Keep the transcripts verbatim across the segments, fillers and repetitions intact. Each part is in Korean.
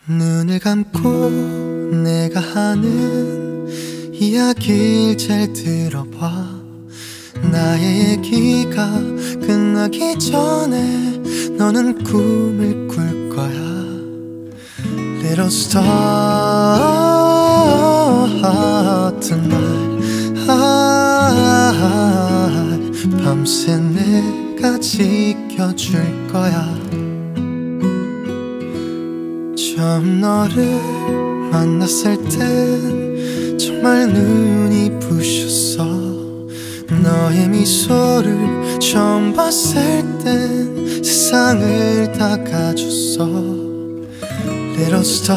눈을 감고 내가 하는 이야기를 잘 들어봐. 나의 얘기가 끝나기 전에 너는 꿈을 꿀 거야. Little star tonight, 밤새 내가 지켜줄 거야. 처음 너를 만났을 땐 정말 눈이 부셨어. 너의 미소를 처음 봤을 땐 세상을 다 가졌어. Little star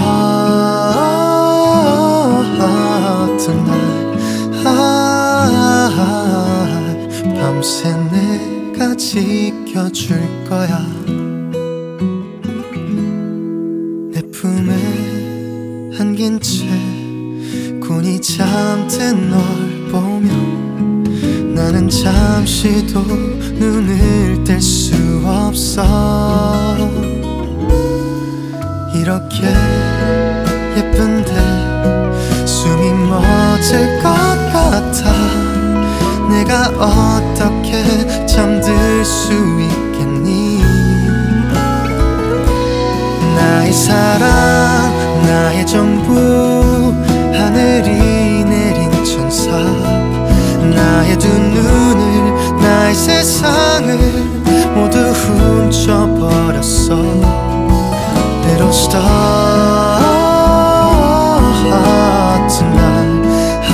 tonight, 밤새 내가 지켜줄 거야. 내 품에 안긴 채 곤히 잠든 널 보며 나는 잠시도 눈을 뗄 수 없어. 이렇게 예쁜데 숨이 멎을 것 같아. 내가 어떻게 잠들 수 있겠니? 나의 사랑, 나의 전부, 하늘이 내린 천사. 나의 두 눈을, 나의 세상을 모두 훔쳐버렸어. Little star tonight,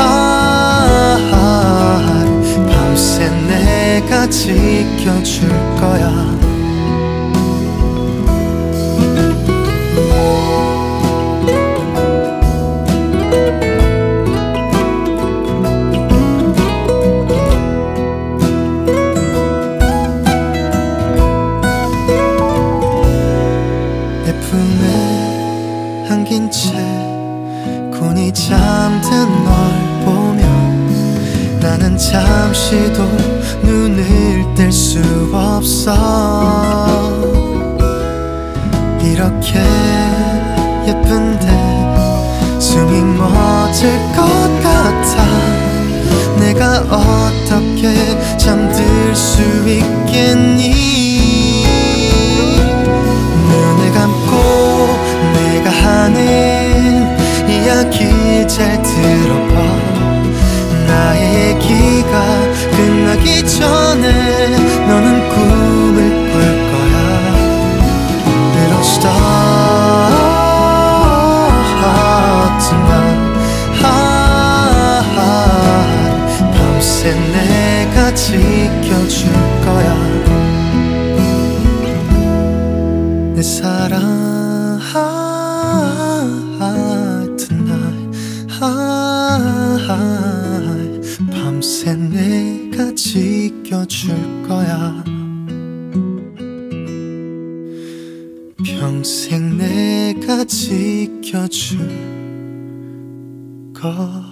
밤새 내가 지켜줄 거야. 내 품에 안긴 채 곤히 잠든 널 보며 나는 잠시도 눈을 뗄 수 없어. 이렇게 예쁜데 숨이 멎을 것 같아. 내가 어떻게 잠들 수 있겠니? 눈을 감고 내가 하는 이야기 잘 들어봐. 나의 얘기가 끝나기 전에 너는 꿈을 꿀 거야. Little star tonight, 밤새 내가 지켜줄 거야. 내 사랑 tonight, 밤새 내가 지켜줄 거야. 평생 내가 지켜줄 거야.